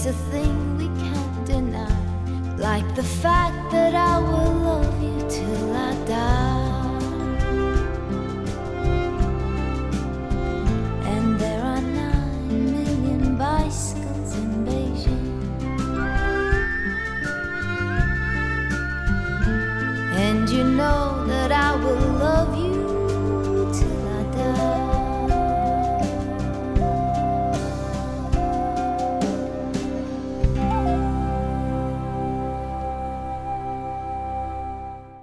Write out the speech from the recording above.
It's a thing we can't deny, like the fact that I